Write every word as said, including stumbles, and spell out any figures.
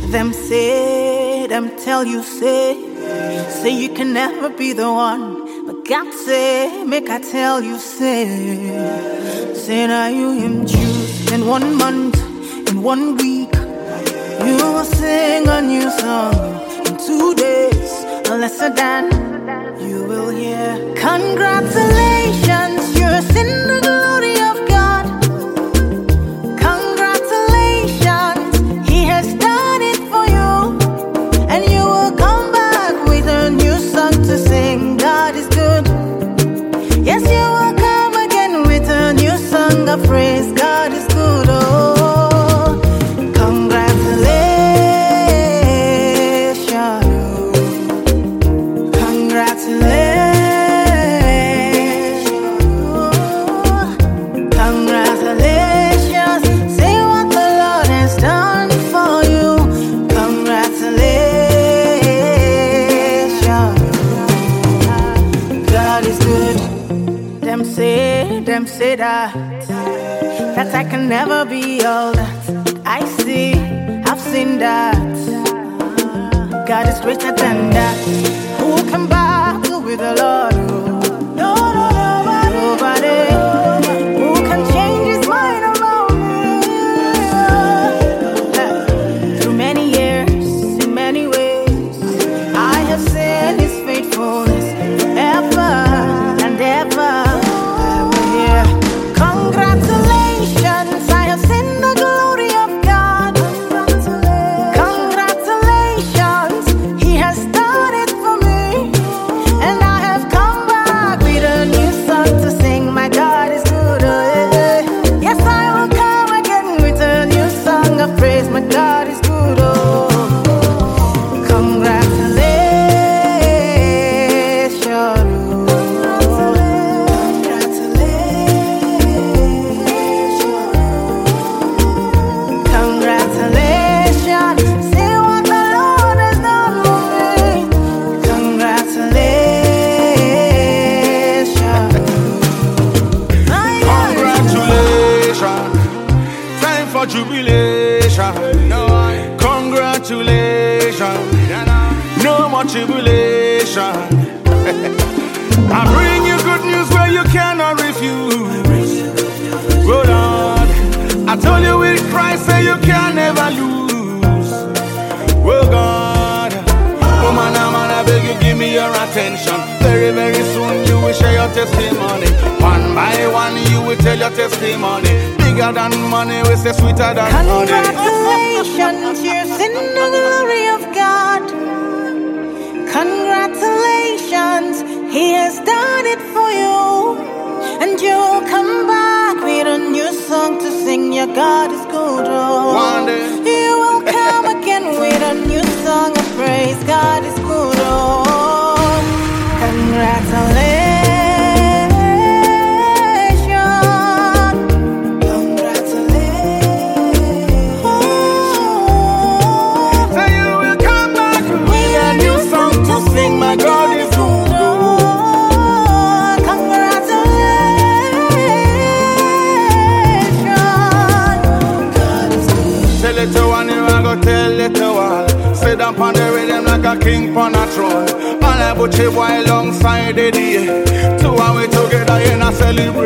Them say, them tell you say, say you can never be the one. But God say, make I tell you say, say now you him choose. In one month, in one week, you will sing a new song. In two days, a lesser than you will hear. Congratulations, you're in the glory of God. Congratulations, He has done it for you, and you will come back with a new song to sing. God is good. Yes, you will come again with a new song of praise. God is good. Oh. Them say that that I can never be all that I see. I've seen that God is greater than that. Who can battle with the Lord? No, no, nobody. Nobody. Who can change His mind around me? Through many years, in many ways, I have seen His faithfulness ever and ever. Congratulations, I have seen the glory of God. Congratulations, He has done it for me, and I have come back with a new song to sing. My God is good. Yes, I will come again with a new song of praise. My God is good. Oh, congratulations. Jubilation, no, congratulations, no more tribulation. I bring you good news where you cannot refuse. Oh Lord, I told you with Christ say you can never lose. Oh God, oh man, oh man, I beg you give me your attention. Very, very soon you will share your testimony. One by one you will tell your testimony. Bigger than money, we say sweeter than honey. Congratulations, you're in the glory of God. Congratulations, He has done it for you, and you'll come back with a new song to sing. Your God is good. Oh, one day you will come again with a new song of praise. God is good. Oh, congratulations. My God is good. Oh, congratulations. Tell it to one, you are go tell it to all. Sit down on the rhythm like a king on a throne. And I put you boy alongside the day. Two and we together in a celebration.